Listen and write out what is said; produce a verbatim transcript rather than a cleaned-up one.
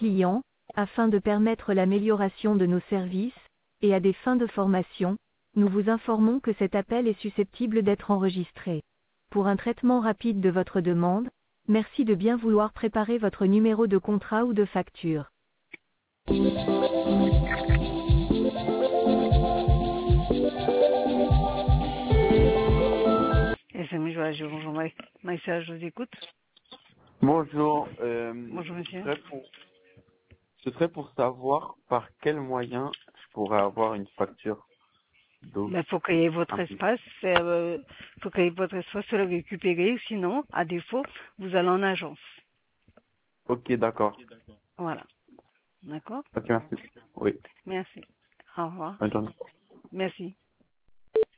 clients, afin de permettre l'amélioration de nos services, et à des fins de formation, nous vous informons que cet appel est susceptible d'être enregistré. Pour un traitement rapide de votre demande, merci de bien vouloir préparer votre numéro de contrat ou de facture. S M I, voilà, je- bonjour Maï- Maïssa, je vous écoute. Bonjour. Euh, Bonjour monsieur. Ce serait, pour, ce serait pour savoir par quel moyen je pourrais avoir une facture d'eau. Il faut qu'il y ait votre imprimée. espace, il euh, faut qu'il y ait votre espace pour le récupérer, sinon, à défaut, vous allez en agence. Ok, d'accord. Voilà. D'accord? Ok, merci. Oui, Merci. Au revoir. bonne journée. Merci.